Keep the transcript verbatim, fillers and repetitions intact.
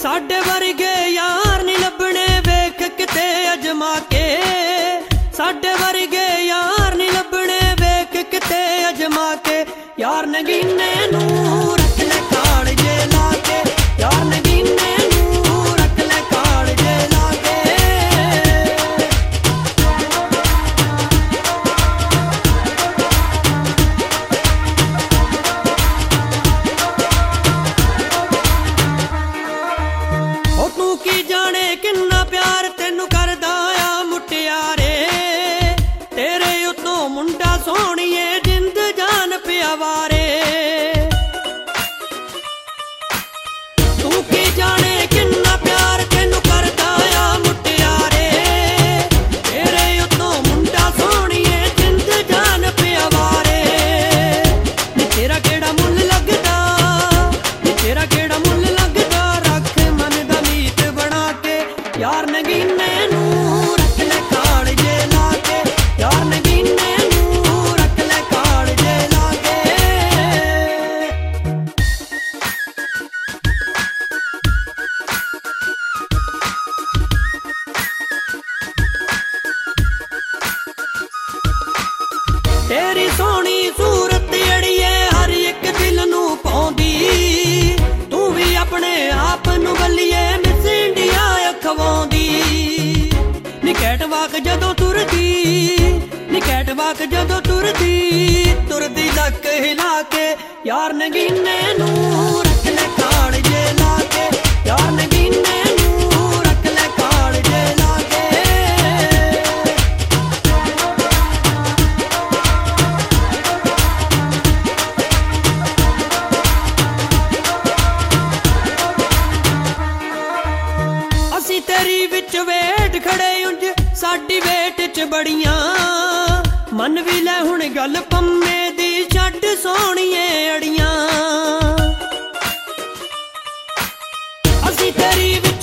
साडे वर्गे यार नी लभणे वेख किते अजमा के, साडे वर्गे यार नी लभणे वेख किते अजमा के। यार नगीने नू रख ले कालजे लाके, यार नगीने नू रख ले कालजे लाके। ओ तू की जाने किन्ना प्यार तेनू करदा आ मुटियारे, तेरे उतों मुंडा सोहणीए जिंद जान प्यावारे। तू की जाने किन्ना प्यार तेनू करदा आ मुटियारे, तेरे उतों मुंडा सोहणीए जिंद जान प्यावारे। नी तेरा केड़ा मुल लगदा, नी तेरा केड़ा मुल लगदा, रख मन दा मीत बना के। यार नगीने नू रख ले कालजे लाके, यार नगीने नू रख ले कालजे लाके। तेरी सोहनी सूरत अड़िए हर एक दिल नू पाउंदी, तू भी अपने आप नू बल्लिए मिस इंडिया अखवाउंदी। नी कैटवाक जदों तुरदी, नी कैटवाक जदों तुरदी, तुरदी लक हिला के। यार नगीने नू रख ले कालजे लाके, यार नगीने नू रख ले कालजे लाके। असी तेरी विच वेट खड़े उंज साडी वेट च बड़ियां, मन भी लै हुण गल पम्मे दी छड्ड सोहणीए अड़ियां। असी तेरी विच